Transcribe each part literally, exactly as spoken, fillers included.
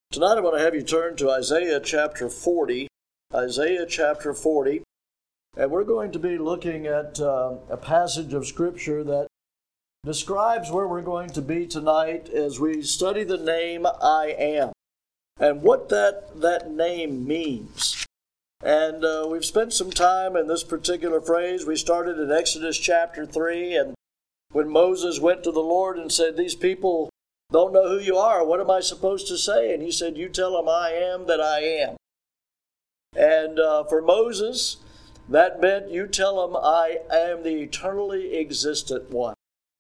Tonight I'm going to have you turn to Isaiah chapter forty, Isaiah chapter forty, and we're going to be looking at uh, a passage of Scripture that describes where we're going to be tonight as we study the name I Am and what that, that name means. And uh, we've spent some time in this particular phrase. We started in Exodus chapter three, and when Moses went to the Lord and said, "These people don't know who you are. What am I supposed to say?" And he said, "You tell them I am that I am." And uh, for Moses, that meant you tell them I am the eternally existent one.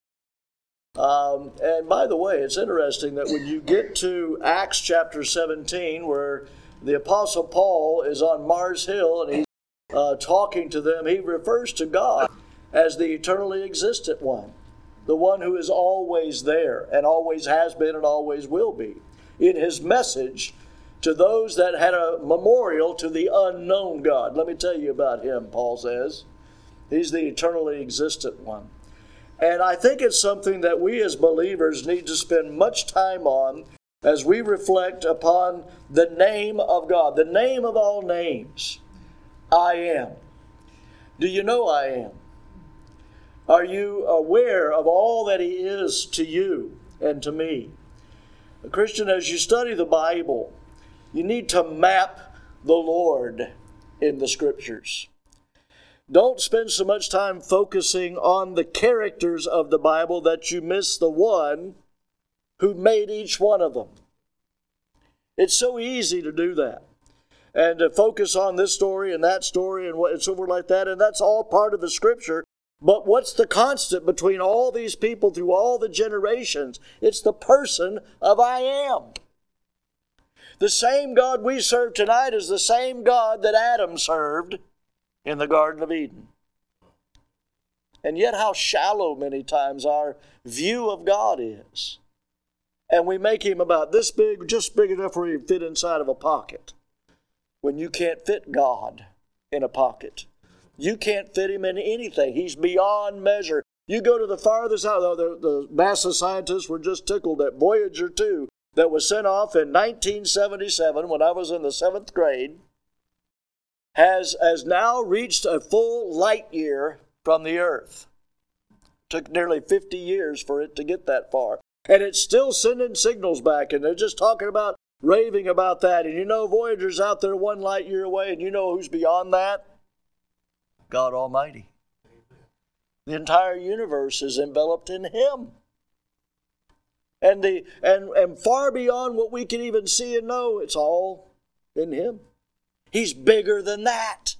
Um, and by the way, it's interesting that when you get to Acts chapter seventeen, where the Apostle Paul is on Mars Hill and he's uh, talking to them, he refers to God as the eternally existent one. The one who is always there and always has been and always will be. In his message to those that had a memorial to the unknown God. Let me tell you about him, Paul says. He's the eternally existent one. And I think it's something that we as believers need to spend much time on as we reflect upon the name of God, the name of all names. I am. Do you know I am? Are you aware of all that He is to you and to me? A Christian, as you study the Bible, you need to map the Lord in the Scriptures. Don't spend so much time focusing on the characters of the Bible that you miss the one who made each one of them. It's so easy to do that. And to focus on this story and that story and what it's over like that, and that's all part of the Scripture. But what's the constant between all these people through all the generations? It's the person of I Am. The same God we serve tonight is the same God that Adam served in the Garden of Eden. And yet how shallow many times our view of God is. And we make Him about this big, just big enough for Him to fit inside of a pocket. When you can't fit God in a pocket. You can't fit Him in anything. He's beyond measure. You go to the farthest out. The, the NASA scientists were just tickled that Voyager two that was sent off in nineteen seventy-seven when I was in the seventh grade has, has now reached a full light year from the Earth. It took nearly fifty years for it to get that far. And it's still sending signals back, and they're just talking about, raving about that. And you know Voyager's out there one light year away, and you know who's beyond that? God Almighty. The entire universe is enveloped in Him. And the and, and far beyond what we can even see and know, it's all in Him. He's bigger than that.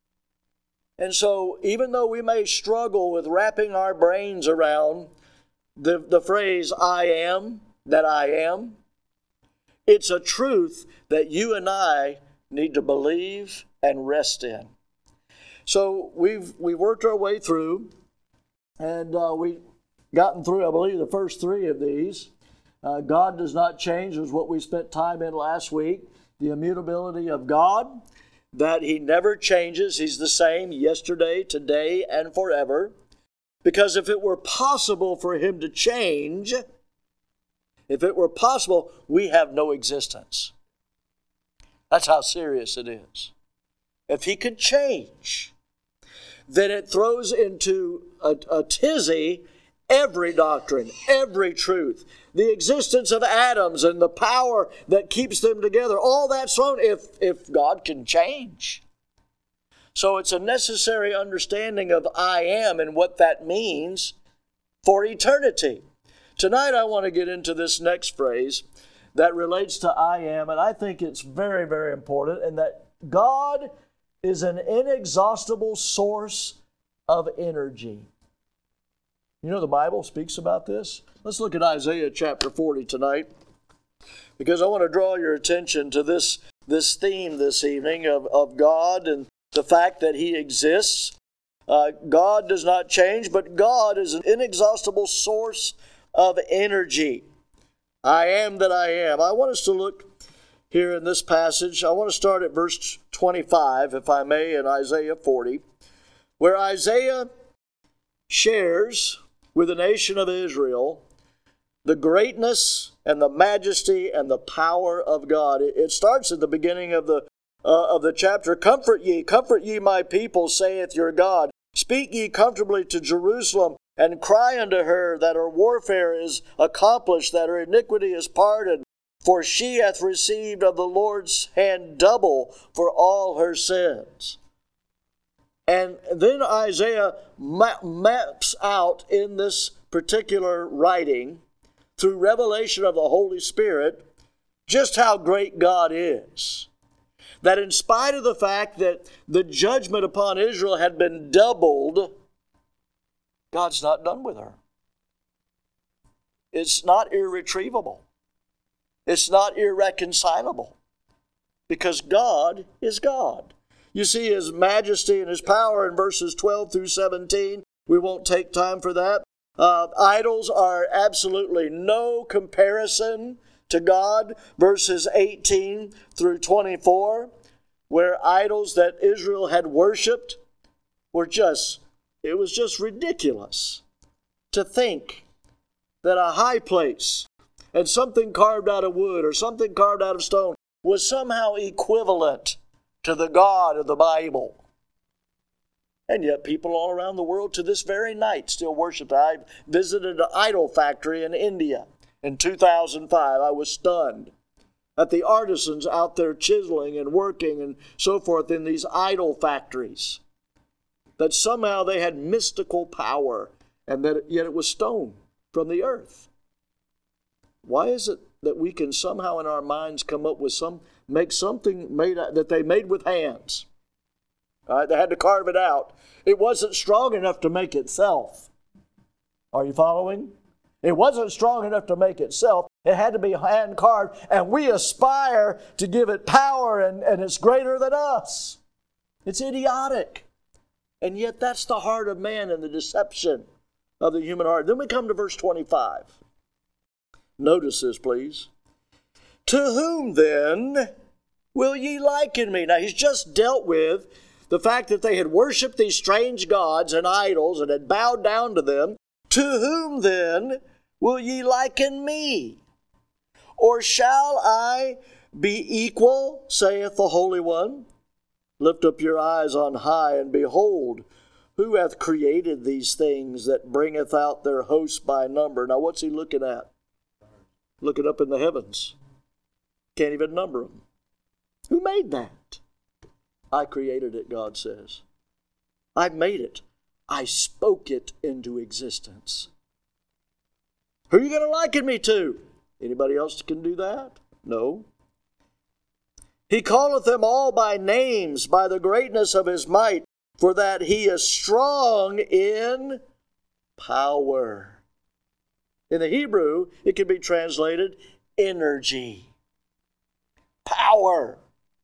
And so even though we may struggle with wrapping our brains around the, the phrase I am, that I am, it's a truth that you and I need to believe and rest in. So we've we worked our way through, and uh, we've gotten through, I believe, the first three of these. Uh, God does not change is what we spent time in last week. The immutability of God, that He never changes. He's the same yesterday, today, and forever. Because if it were possible for Him to change, if it were possible, we have no existence. That's how serious it is. If He could change, then it throws into a, a tizzy every doctrine, every truth. The existence of atoms and the power that keeps them together, all that's thrown if, if God can change. So it's a necessary understanding of I am and what that means for eternity. Tonight I want to get into this next phrase that relates to I am, and I think it's very, very important, and that God is an inexhaustible source of energy. You know the Bible speaks about this? Let's look at Isaiah chapter forty tonight, because I want to draw your attention to this, this theme this evening of, of God and the fact that He exists. Uh, God does not change, but God is an inexhaustible source of energy. I am that I am. I want us to look here in this passage. I want to start at verse twenty-five, if I may, in Isaiah forty, where Isaiah shares with the nation of Israel the greatness and the majesty and the power of God. It, it starts at the beginning of the uh, of the chapter. Comfort ye, comfort ye my people, saith your God. Speak ye comfortably to Jerusalem, and cry unto her that her warfare is accomplished, that her iniquity is pardoned. For she hath received of the Lord's hand double for all her sins. And then Isaiah ma- maps out in this particular writing, through revelation of the Holy Spirit, just how great God is. That in spite of the fact that the judgment upon Israel had been doubled, God's not done with her. It's not irretrievable. It's not irreconcilable. Because God is God. You see His majesty and His power in verses twelve through seventeen. We won't take time for that. Uh, idols are absolutely no comparison to God. Verses eighteen through twenty-four, where idols that Israel had worshipped were just, it was just ridiculous to think that a high place and something carved out of wood or something carved out of stone was somehow equivalent to the God of the Bible. And yet people all around the world to this very night still worship. I visited an idol factory in India in two thousand five. I was stunned at the artisans out there chiseling and working and so forth in these idol factories. That somehow they had mystical power, and that yet it was stone from the earth. Why is it that we can somehow in our minds come up with some, make something made that they made with hands? All right, they had to carve it out. It wasn't strong enough to make itself. Are you following? It wasn't strong enough to make itself. It had to be hand carved, and we aspire to give it power, and, and it's greater than us. It's idiotic. And yet that's the heart of man and the deception of the human heart. Then we come to verse twenty-five. Notice this, please. To whom then will ye liken me? Now, he's just dealt with the fact that they had worshipped these strange gods and idols and had bowed down to them. To whom then will ye liken me? Or shall I be equal, saith the Holy One? Lift up your eyes on high, and behold, who hath created these things, that bringeth out their hosts by number? Now, what's he looking at? Looking up in the heavens. Can't even number them. Who made that? I created it, God says. I made it. I spoke it into existence. Who are you going to liken me to? Anybody else can do that? No. He calleth them all by names, by the greatness of His might, for that He is strong in power. In the Hebrew, it can be translated energy, power.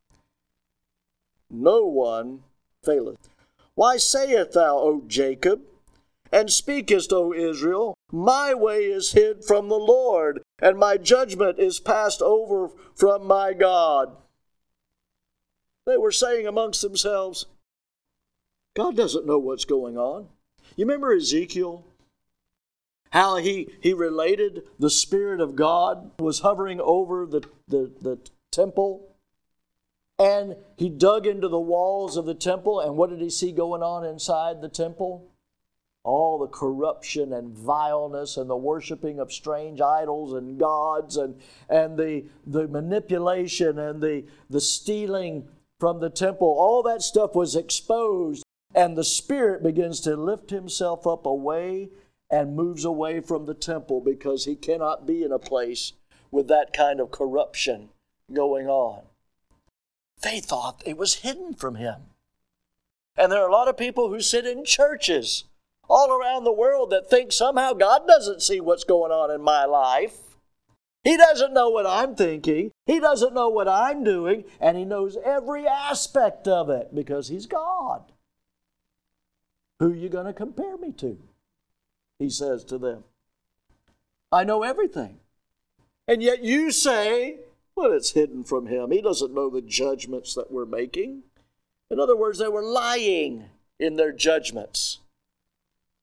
No one faileth. Why sayest thou, O Jacob, and speakest, O Israel, my way is hid from the Lord, and my judgment is passed over from my God? They were saying amongst themselves, God doesn't know what's going on. You remember Ezekiel? How he, he related the Spirit of God was hovering over the, the, the temple. And he dug into the walls of the temple. And what did he see going on inside the temple? All the corruption and vileness and the worshiping of strange idols and gods and, and the, the manipulation and the, the stealing from the temple. All that stuff was exposed. And the Spirit begins to lift Himself up away and moves away from the temple, because He cannot be in a place with that kind of corruption going on. They thought it was hidden from Him. And there are a lot of people who sit in churches all around the world that think somehow God doesn't see what's going on in my life. He doesn't know what I'm thinking. He doesn't know what I'm doing. And He knows every aspect of it because He's God. Who are you going to compare me to? He says to them. I know everything. And yet you say, well, it's hidden from Him. He doesn't know the judgments that we're making. In other words, they were lying in their judgments.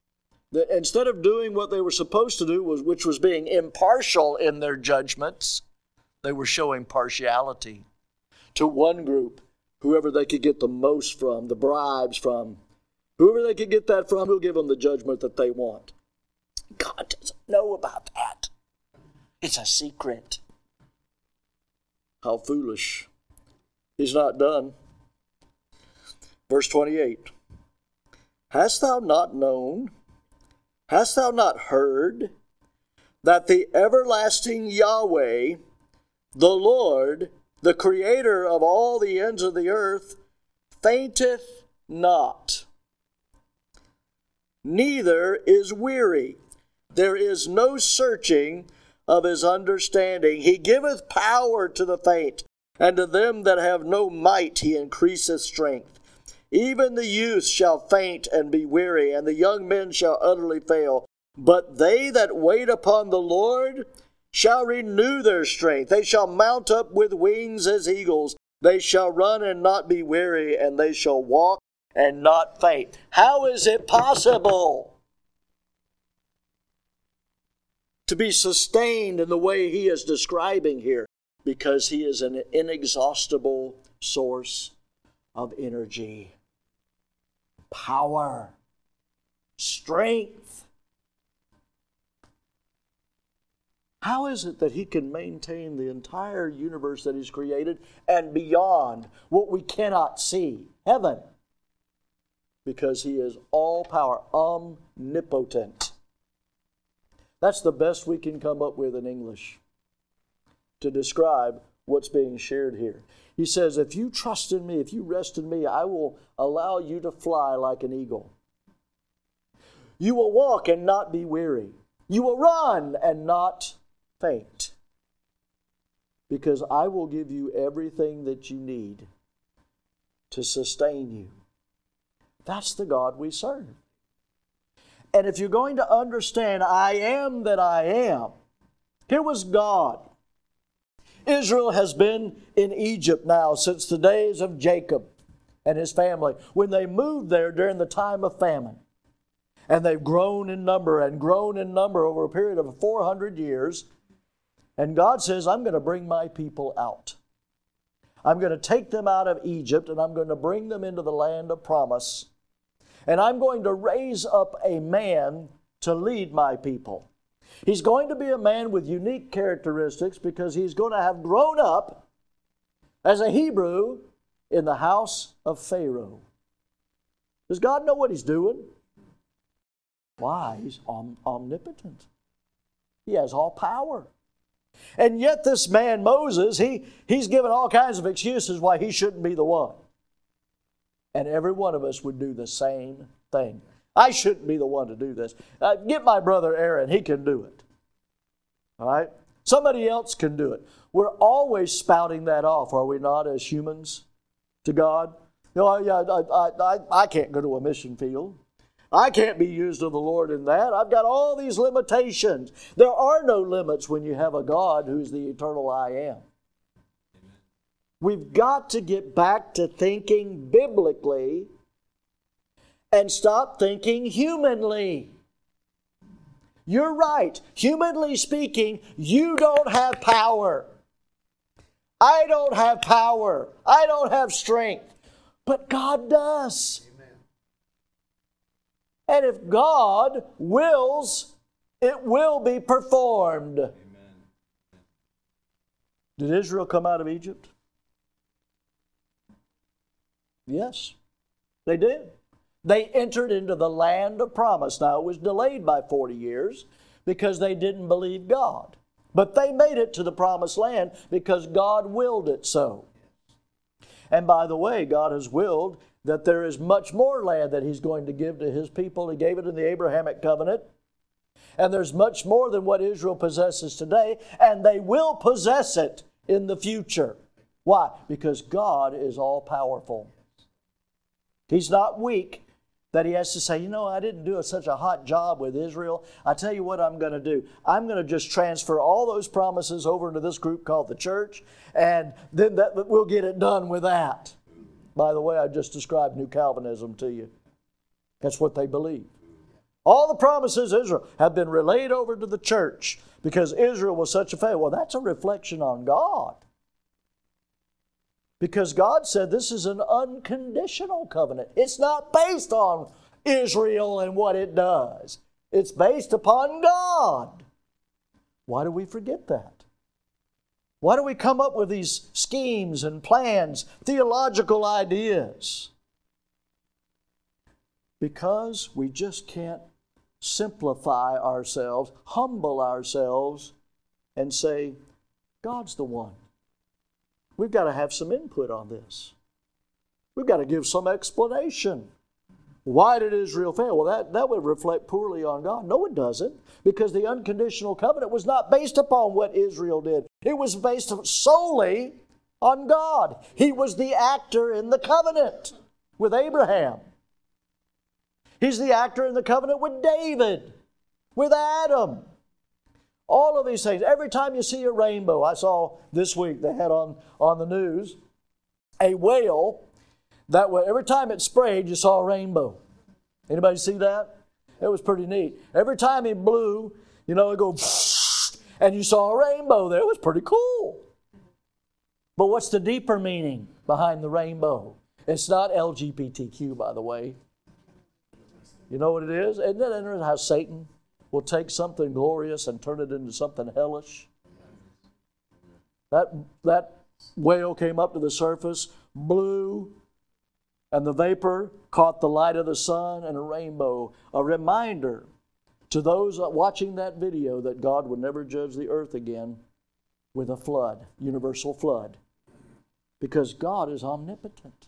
That instead of doing what they were supposed to do, was, which was being impartial in their judgments, they were showing partiality to one group, whoever they could get the most from, the bribes from. Whoever they could get that from, will give them the judgment that they want. God doesn't know about that. It's a secret. How foolish. He's not done. Verse twenty-eight. Hast thou not known, hast thou not heard, that the everlasting Yahweh, the Lord, the Creator of all the ends of the earth, fainteth not, neither is weary. There is no searching of his understanding. He giveth power to the faint, and to them that have no might he increaseth strength. Even the youth shall faint and be weary, and the young men shall utterly fail. But they that wait upon the Lord shall renew their strength. They shall mount up with wings as eagles. They shall run and not be weary, and they shall walk and not faint. How is it possible to be sustained in the way he is describing here? Because he is an inexhaustible source of energy, power, strength. How is it that he can maintain the entire universe that he's created and beyond what we cannot see, heaven? Because he is all power, omnipotent. That's the best we can come up with in English to describe what's being shared here. He says, if you trust in me, if you rest in me, I will allow you to fly like an eagle. You will walk and not be weary. You will run and not faint. Because I will give you everything that you need to sustain you. That's the God we serve. And if you're going to understand, I am that I am, here was God. Israel has been in Egypt now since the days of Jacob and his family, when they moved there during the time of famine. And they've grown in number and grown in number over a period of four hundred years. And God says, I'm going to bring my people out. I'm going to take them out of Egypt, and I'm going to bring them into the land of promise. And I'm going to raise up a man to lead my people. He's going to be a man with unique characteristics because he's going to have grown up as a Hebrew in the house of Pharaoh. Does God know what he's doing? Why? He's om- omnipotent. He has all power. And yet this man, Moses, he, he's given all kinds of excuses why he shouldn't be the one. And every one of us would do the same thing. I shouldn't be the one to do this. Uh, get my brother Aaron. He can do it. All right? Somebody else can do it. We're always spouting that off, are we not, as humans, to God? You know, yeah, I, I, I can't go to a mission field. I can't be used of the Lord in that. I've got all these limitations. There are no limits when you have a God who's the eternal I am. We've got to get back to thinking biblically and stop thinking humanly. You're right. Humanly speaking, you don't have power. I don't have power. I don't have strength. But God does. Amen. And if God wills, it will be performed. Amen. Did Israel come out of Egypt? Yes, they did. They entered into the land of promise. Now, it was delayed by forty years because they didn't believe God. But they made it to the promised land because God willed it so. And by the way, God has willed that there is much more land that He's going to give to His people. He gave it in the Abrahamic covenant. And there's much more than what Israel possesses today, and they will possess it in the future. Why? Because God is all-powerful. He's not weak that He has to say, you know, I didn't do such a hot job with Israel. I tell you what I'm going to do. I'm going to just transfer all those promises over into this group called the church, and then that, we'll get it done with that. By the way, I just described New Calvinism to you. That's what they believe. All the promises of Israel have been relayed over to the church because Israel was such a failure. Well, that's a reflection on God. Because God said this is an unconditional covenant. It's not based on Israel and what it does. It's based upon God. Why do we forget that? Why do we come up with these schemes and plans, theological ideas? Because we just can't simplify ourselves, humble ourselves, and say, God's the one. We've got to have some input on this. We've got to give some explanation. Why did Israel fail? Well, that, that would reflect poorly on God. No, it doesn't. Because the unconditional covenant was not based upon what Israel did. It was based solely on God. He was the actor in the covenant with Abraham. He's the actor in the covenant with David, with Adam. All of these things. Every time you see a rainbow, I saw this week they had on, on the news a whale that way, every time it sprayed, you saw a rainbow. Anybody see that? It was pretty neat. Every time he blew, you know, it go, and you saw a rainbow there. It was pretty cool. But what's the deeper meaning behind the rainbow? It's not L G B T Q, by the way. You know what it is? Isn't it interesting how Satan will take something glorious and turn it into something hellish? That, that whale came up to the surface, blew, and the vapor caught the light of the sun and a rainbow. A reminder to those watching that video that God would never judge the earth again with a flood, universal flood. Because God is omnipotent.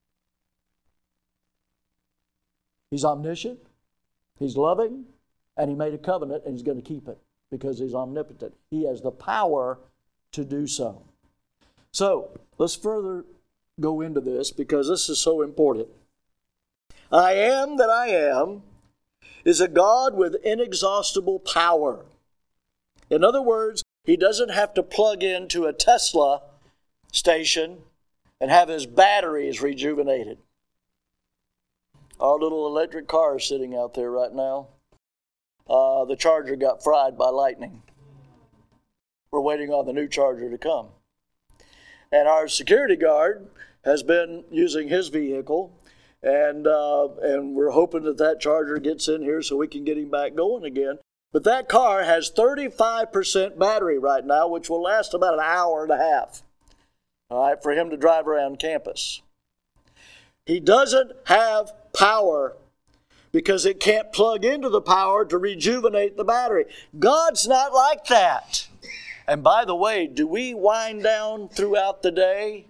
He's omniscient, He's loving, and He made a covenant and He's going to keep it because He's omnipotent. He has the power to do so. So, let's further go into this because this is so important. I am that I am is a God with inexhaustible power. In other words, He doesn't have to plug into a Tesla station and have His batteries rejuvenated. Our little electric car is sitting out there right now. Uh, the charger got fried by lightning. We're waiting on the new charger to come. And our security guard has been using his vehicle, and uh, and we're hoping that that charger gets in here so we can get him back going again. But that car has thirty-five percent battery right now, which will last about an hour and a half, all right, for him to drive around campus. He doesn't have power because it can't plug into the power to rejuvenate the battery. God's not like that. And by the way, do we wind down throughout the day?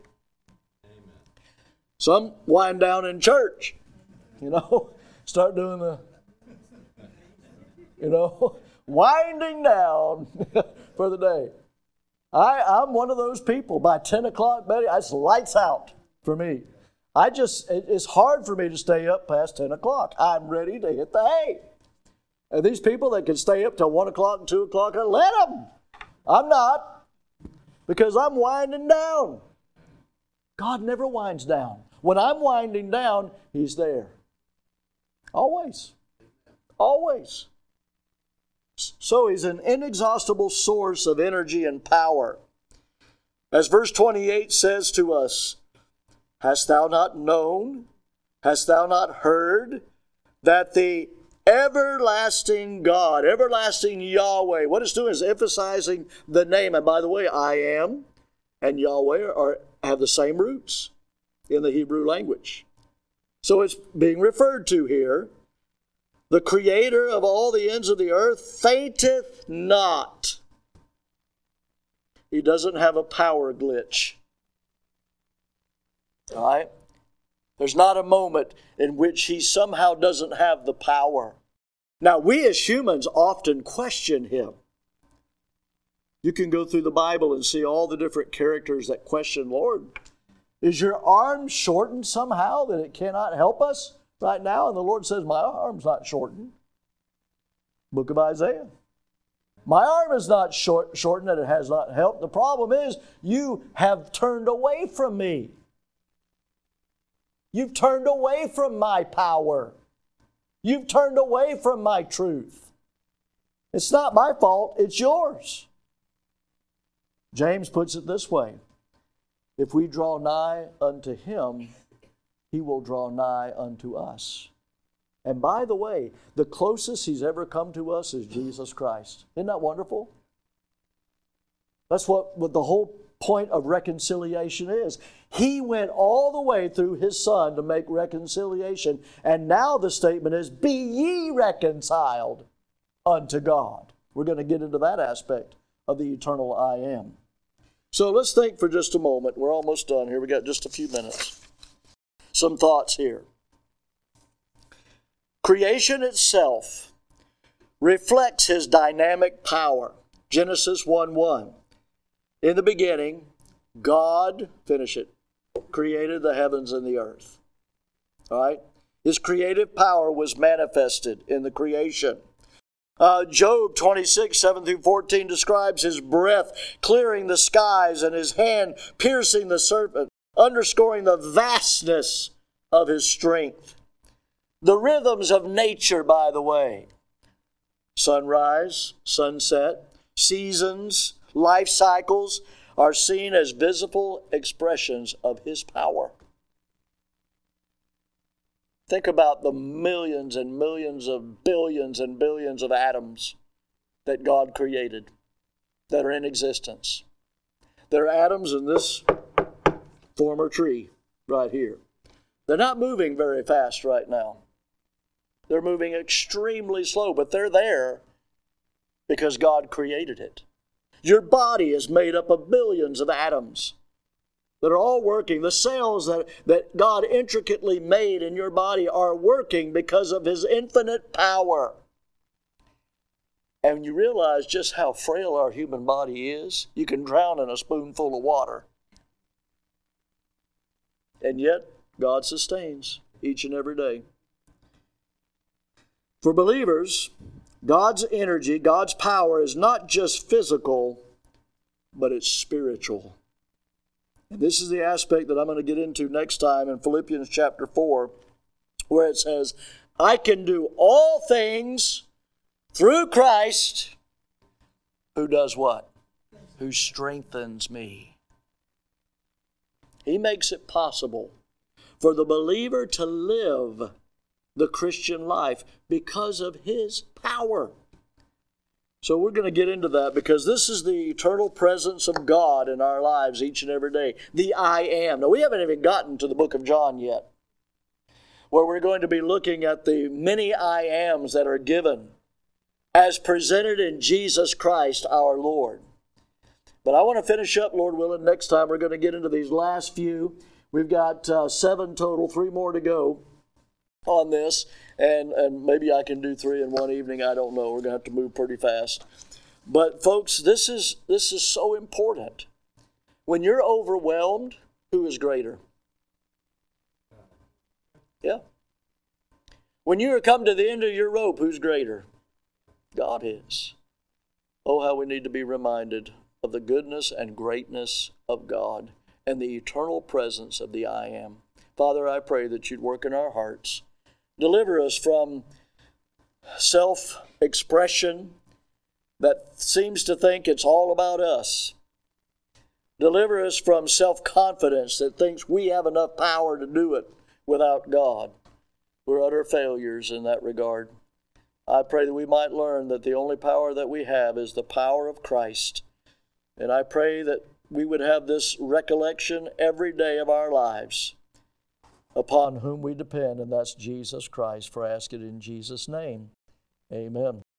Some wind down in church, you know, start doing the, you know, winding down for the day. I, I'm one of those people. By ten o'clock, Betty, it's lights out for me. I just, it, it's hard for me to stay up past ten o'clock. I'm ready to hit the hay. And these people that can stay up till one o'clock and two o'clock, let them. I'm not, because I'm winding down. God never winds down. When I'm winding down, He's there. Always. Always. So He's an inexhaustible source of energy and power. As verse twenty-eight says to us, hast thou not known, hast thou not heard, that the everlasting God, everlasting Yahweh, what it's doing is emphasizing the name. And by the way, I am and Yahweh are, have the same roots in the Hebrew language. So it's being referred to here. The Creator of all the ends of the earth fainteth not. He doesn't have a power glitch. All right? There's not a moment in which He somehow doesn't have the power. Now, we as humans often question Him. You can go through the Bible and see all the different characters that question, Lord, is your arm shortened somehow that it cannot help us right now? And the Lord says, my arm's not shortened. Book of Isaiah. My arm is not short, shortened that it has not helped. The problem is you have turned away from me. You've turned away from my power. You've turned away from my truth. It's not my fault, it's yours. James puts it this way: if we draw nigh unto him, he will draw nigh unto us. And by the way, the closest he's ever come to us is Jesus Christ. Isn't that wonderful? That's what, what the whole point of reconciliation is. He went all the way through his Son to make reconciliation. And now the statement is, be ye reconciled unto God. We're going to get into that aspect of the eternal I am. So let's think for just a moment. We're almost done here. We got just a few minutes. Some thoughts here. Creation itself reflects his dynamic power. Genesis one one. In the beginning, God, finish it, created the heavens and the earth. All right? His creative power was manifested in the creation. Uh, Job twenty-six, seven through fourteen describes his breath clearing the skies and his hand piercing the serpent, underscoring the vastness of his strength. The rhythms of nature, by the way, sunrise, sunset, seasons, life cycles are seen as visible expressions of his power. Think about the millions and millions of billions and billions of atoms that God created that are in existence. There are atoms in this former tree right here. They're not moving very fast right now. They're moving extremely slow, but they're there because God created it. Your body is made up of billions of atoms that are all working. The cells that, that God intricately made in your body are working because of his infinite power. And you realize just how frail our human body is. You can drown in a spoonful of water. And yet, God sustains each and every day. For believers, God's energy, God's power is not just physical, but it's spiritual. And this is the aspect that I'm going to get into next time in Philippians chapter four, where it says, I can do all things through Christ, who does what? Who strengthens me. He makes it possible for the believer to live the Christian life because of his power. So we're going to get into that because this is the eternal presence of God in our lives each and every day. The I am. Now, we haven't even gotten to the book of John yet, where we're going to be looking at the many I ams that are given as presented in Jesus Christ our Lord. But I want to finish up, Lord willing. Next time we're going to get into these last few. We've got uh, seven total, three more to go on this, and, and maybe I can do three in one evening. I don't know. We're going to have to move pretty fast. But folks, this is this is so important. When you're overwhelmed, who is greater? Yeah. When you are come to the end of your rope, who's greater? God is. Oh, how we need to be reminded of the goodness and greatness of God and the eternal presence of the I am. Father, I pray that you'd work in our hearts. Deliver us from self-expression that seems to think it's all about us. Deliver us from self-confidence that thinks we have enough power to do it without God. We're utter failures in that regard. I pray that we might learn that the only power that we have is the power of Christ. And I pray that we would have this recollection every day of our lives, upon whom we depend, and that's Jesus Christ. For I ask it in Jesus' name. Amen.